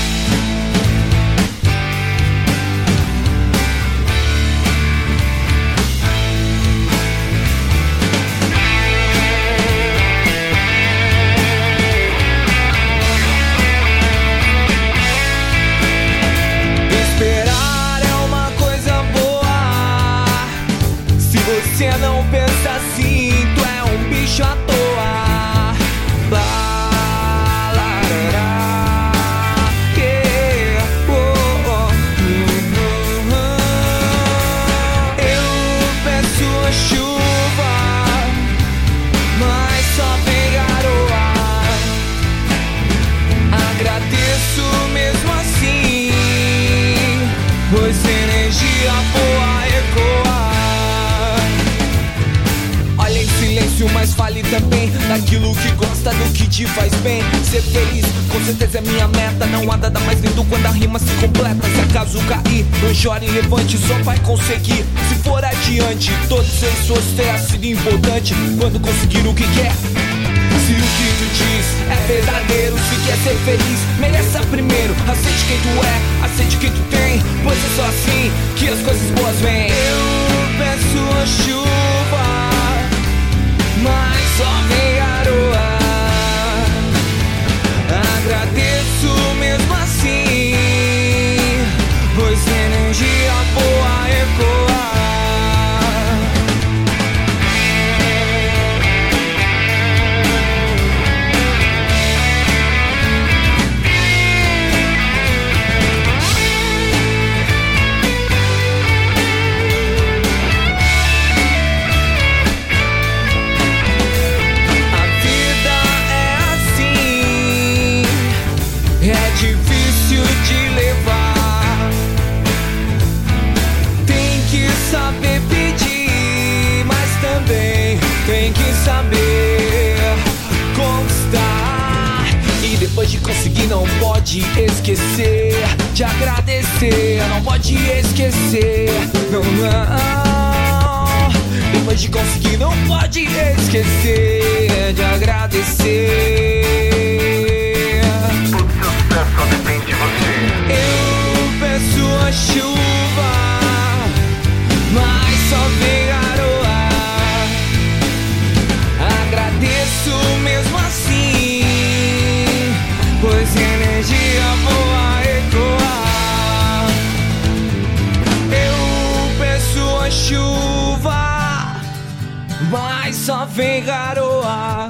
Você não pensa assim, tu é um bicho à toa. Blá, lá, lá, lá, yeah, oh, oh, uh, uh, uh. Eu peço a chuva, mas só vem garoa. Agradeço mesmo assim, pois energia boa ecoa. Mas fale também daquilo que gosta, do que te faz bem. Ser feliz, com certeza é minha meta. Não há nada mais lindo quando a rima se completa. Se acaso cair, não chore, levante, só vai conseguir. Se for adiante, todos os esforços terá sido importante quando conseguir o que quer. Se o que tu diz é verdadeiro, se quer ser feliz, mereça primeiro. Aceite quem tu é, aceite quem tu tem, pois é só assim que as coisas boas vêm. Eu peço a chuva, mas só vem garoa. Agradeço mesmo assim, pois energia boa ecoa. saber conquistar. E depois de conseguir não pode esquecer de agradecer, não pode esquecer, não, não. Depois de conseguir não pode esquecer de agradecer. Todo sucesso só depende de você. Eu peço a chuva, mas só vem garoa. Agradeço mesmo assim, pois energia boa ecoa. Eu peço a chuva, mas só vem garoa.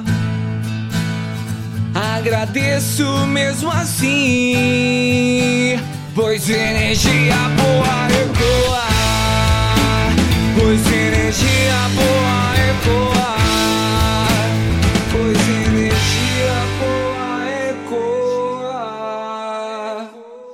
Agradeço mesmo assim, pois energia boa ecoa. Pois energia boa ecoa. Pois energia boa ecoa.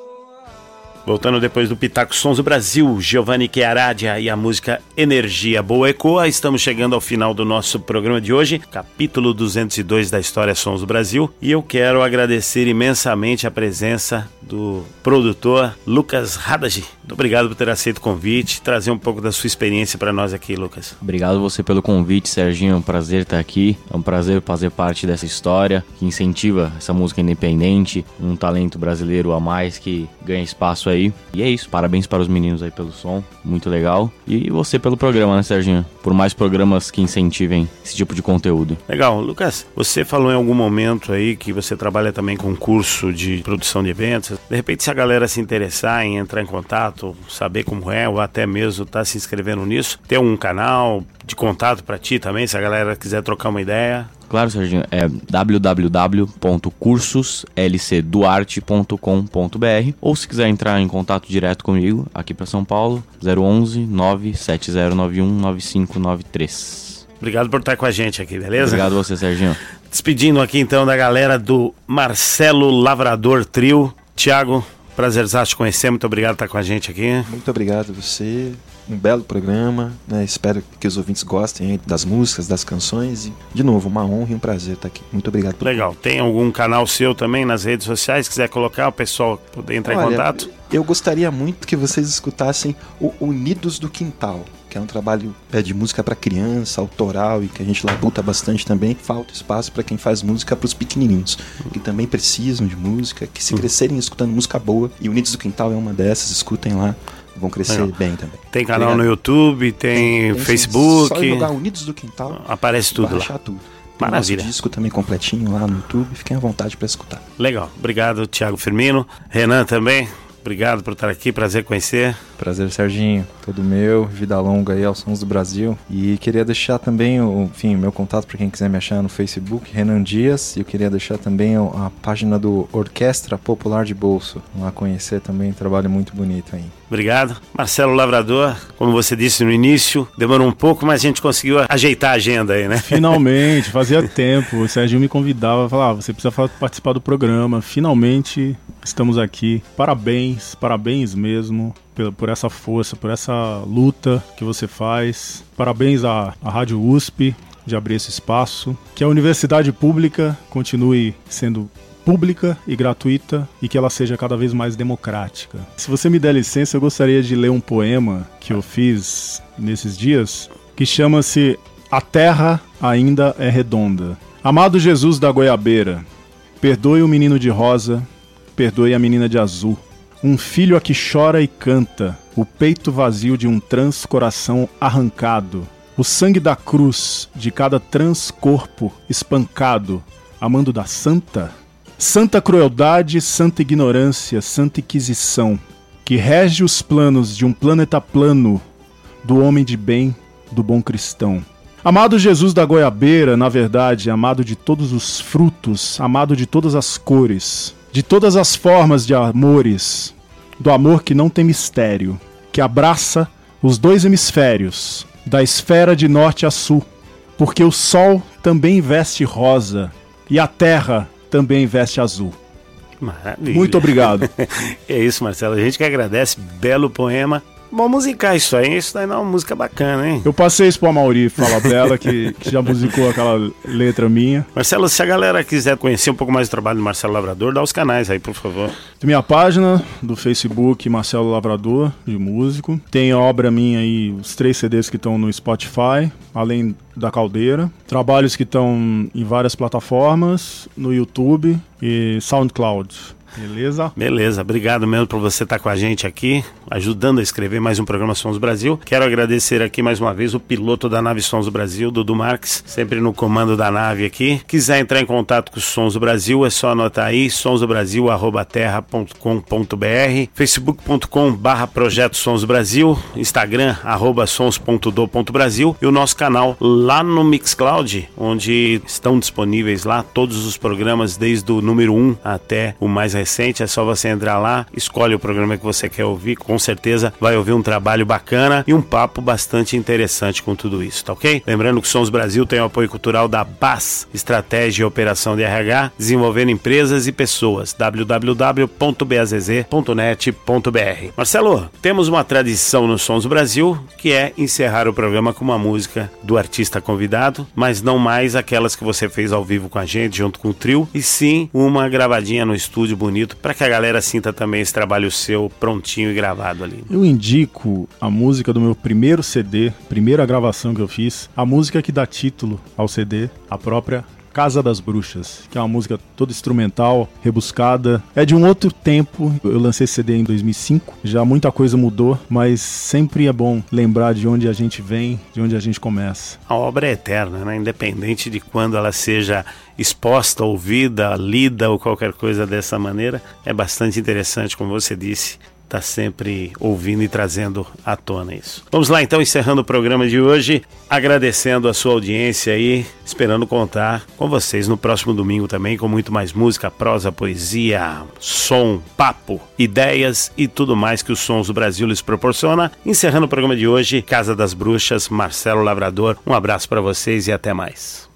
Voltando depois do Pitaco Sons do Brasil, Giovanni Chiaradia e a música Energia Boa Ecoa. Estamos chegando ao final do nosso programa de hoje, capítulo duzentos e dois da História Sons do Brasil. E eu quero agradecer imensamente a presença do produtor Lucas Hadagi. Muito obrigado por ter aceito o convite, trazer um pouco da sua experiência para nós aqui, Lucas. Obrigado você pelo convite, Serginho. É um prazer estar aqui. É um prazer fazer parte dessa história que incentiva essa música independente, um talento brasileiro a mais que ganha espaço aí. E é isso. Parabéns para os meninos aí pelo som. Muito legal. E você pelo programa, né, Serginho? Por mais programas que incentivem esse tipo de conteúdo. Legal. Lucas, você falou em algum momento aí que você trabalha também com curso de produção de eventos. De repente, se a galera se interessar em entrar em contato, saber como é, ou até mesmo estar tá se inscrevendo nisso, tem um canal de contato para ti também, se a galera quiser trocar uma ideia. Claro, Serginho, é w w w ponto cursos l c duarte ponto com ponto b r, ou se quiser entrar em contato direto comigo, aqui para São Paulo, zero onze nove sete zero nove um nove cinco nove três. Obrigado por estar com a gente aqui, beleza? Obrigado a você, Serginho. Despedindo aqui então da galera do Marcelo Lavrador Trio. Thiago, prazerzaço te conhecer, muito obrigado por estar com a gente aqui. Muito obrigado a você, um belo programa, né? Espero que os ouvintes gostem aí das músicas, das canções e, de novo, uma honra e um prazer estar aqui. Muito obrigado. Por Legal, tem algum canal seu também nas redes sociais, quiser colocar, o pessoal poder entrar Olha, em contato? Eu gostaria muito que vocês escutassem o Unidos do Quintal, que é um trabalho é, de música para criança, autoral, e que a gente labuta bastante também. Falta espaço para quem faz música para os pequenininhos, que também precisam de música, que se crescerem escutando música boa, e Unidos do Quintal é uma dessas, escutem lá, vão crescer Legal. bem também. Tem canal Obrigado. no YouTube, tem, tem, tem Facebook. Só jogar Unidos do Quintal, aparece tudo lá. Tudo. Tem Maravilha. Nosso disco também completinho lá no YouTube, fiquem à vontade para escutar. Legal, obrigado Thiago Firmino, Renan também. Obrigado por estar aqui, prazer conhecer. Prazer, Serginho, todo meu, vida longa aí aos Sons do Brasil. E queria deixar também, o, enfim, meu contato para quem quiser me achar no Facebook, Renan Dias. E eu queria deixar também a página do Orquestra Popular de Bolso. Lá conhecer também, um trabalho muito bonito aí. Obrigado. Marcelo Lavrador, como você disse no início, demorou um pouco, mas a gente conseguiu ajeitar a agenda aí, né? Finalmente, fazia tempo. O Serginho me convidava, falava, ah, você precisa participar do programa. Finalmente estamos aqui. Parabéns, parabéns mesmo por essa força, por essa luta que você faz. Parabéns à, à Rádio U S P de abrir esse espaço. Que a universidade pública continue sendo pública e gratuita e que ela seja cada vez mais democrática. Se você me der licença, eu gostaria de ler um poema que eu fiz nesses dias, que chama-se A Terra Ainda é Redonda. Amado Jesus da Goiabeira, perdoe o menino de rosa, perdoe a menina de azul. Um filho a que chora e canta, o peito vazio de um trans coração arrancado, o sangue da cruz de cada trans corpo espancado, amando da santa, santa crueldade, santa ignorância, santa inquisição, que rege os planos de um planeta plano, do homem de bem, do bom cristão. Amado Jesus da Goiabeira, na verdade, amado de todos os frutos, amado de todas as cores, de todas as formas de amores, do amor que não tem mistério, que abraça os dois hemisférios, da esfera de norte a sul, porque o sol também veste rosa e a terra também veste azul. Maravilha. Muito obrigado. É isso, Marcelo. A gente que agradece. Belo poema. Vamos musicar isso aí, isso daí não é uma música bacana, hein? Eu passei isso pro Amauri Fala Bela, que, que já musicou aquela letra minha. Marcelo, se a galera quiser conhecer um pouco mais do trabalho do Marcelo Lavrador, dá os canais aí, por favor. Tem minha página do Facebook, Marcelo Lavrador, de músico. Tem a obra minha aí, os três C Ds que estão no Spotify, além da Caldeira. Trabalhos que estão em várias plataformas, no YouTube e SoundCloud. Beleza? Beleza, obrigado mesmo por você estar com a gente aqui, ajudando a escrever mais um programa Sons do Brasil. Quero agradecer aqui mais uma vez o piloto da nave Sons do Brasil, Dudu Marques, sempre no comando da nave aqui. Quiser entrar em contato com os Sons do Brasil, é só anotar aí, sons do brasil arroba terra ponto com ponto br, facebook ponto com barra projeto Sons do Brasil, Instagram, arroba sons ponto do ponto brasil e o nosso canal lá no Mixcloud, onde estão disponíveis lá todos os programas, desde o número um até o mais recente. É só você entrar lá, escolhe o programa que você quer ouvir, com certeza vai ouvir um trabalho bacana e um papo bastante interessante com tudo isso, tá ok? Lembrando que o Sons Brasil tem o apoio cultural da B A S, Estratégia e Operação de R H, desenvolvendo empresas e pessoas, w w w ponto b a z z ponto net ponto b r. Marcelo, temos uma tradição no Sons Brasil, que é encerrar o programa com uma música do artista convidado, mas não mais aquelas que você fez ao vivo com a gente, junto com o trio, e sim uma gravadinha no estúdio bonito, para que a galera sinta também esse trabalho seu prontinho e gravado ali. Eu indico a música do meu primeiro C D, primeira gravação que eu fiz, a música que dá título ao C D, a própria Casa das Bruxas, que é uma música toda instrumental, rebuscada. É de um outro tempo, eu lancei esse C D em dois mil e cinco, já muita coisa mudou, mas sempre é bom lembrar de onde a gente vem, de onde a gente começa. A obra é eterna, né? Independente de quando ela seja exposta, ouvida, lida ou qualquer coisa dessa maneira, é bastante interessante, como você disse, tá sempre ouvindo e trazendo à tona isso. Vamos lá então, encerrando o programa de hoje, agradecendo a sua audiência aí, esperando contar com vocês no próximo domingo também, com muito mais música, prosa, poesia, som, papo, ideias e tudo mais que os Sons do Brasil lhes proporciona. Encerrando o programa de hoje, Casa das Bruxas, Marcelo Lavrador, um abraço para vocês e até mais.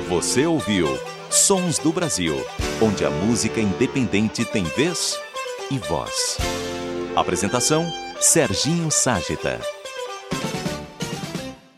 Você ouviu Sons do Brasil, onde a música independente tem vez e voz. Apresentação: Serginho Ságita.